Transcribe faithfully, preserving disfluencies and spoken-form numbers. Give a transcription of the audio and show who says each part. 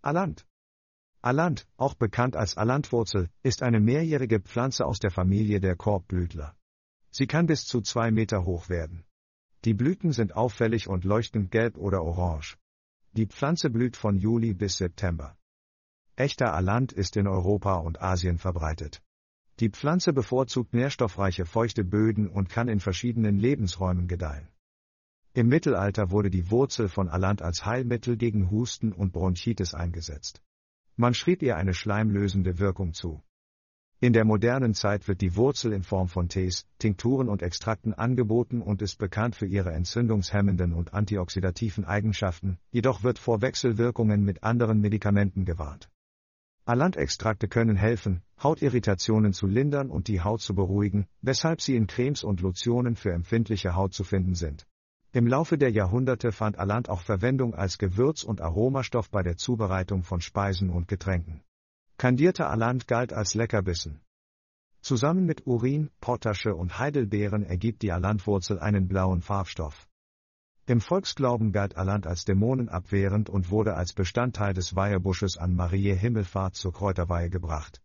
Speaker 1: Alant. Alant, auch bekannt als Alantwurzel, ist eine mehrjährige Pflanze aus der Familie der Korbblütler. Sie kann bis zu zwei Meter hoch werden. Die Blüten sind auffällig und leuchtend gelb oder orange. Die Pflanze blüht von Juli bis September. Echter Alant ist in Europa und Asien verbreitet. Die Pflanze bevorzugt nährstoffreiche feuchte Böden und kann in verschiedenen Lebensräumen gedeihen. Im Mittelalter wurde die Wurzel von Alant als Heilmittel gegen Husten und Bronchitis eingesetzt. Man schrieb ihr eine schleimlösende Wirkung zu. In der modernen Zeit wird die Wurzel in Form von Tees, Tinkturen und Extrakten angeboten und ist bekannt für ihre entzündungshemmenden und antioxidativen Eigenschaften, jedoch wird vor Wechselwirkungen mit anderen Medikamenten gewarnt. Alantextrakte können helfen, Hautirritationen zu lindern und die Haut zu beruhigen, weshalb sie in Cremes und Lotionen für empfindliche Haut zu finden sind. Im Laufe der Jahrhunderte fand Alant auch Verwendung als Gewürz- und Aromastoff bei der Zubereitung von Speisen und Getränken. Kandierter Alant galt als Leckerbissen. Zusammen mit Urin, Potasche und Heidelbeeren ergibt die Alantwurzel einen blauen Farbstoff. Im Volksglauben galt Alant als dämonenabwehrend und wurde als Bestandteil des Weihebusches an Mariä Himmelfahrt zur Kräuterweihe gebracht.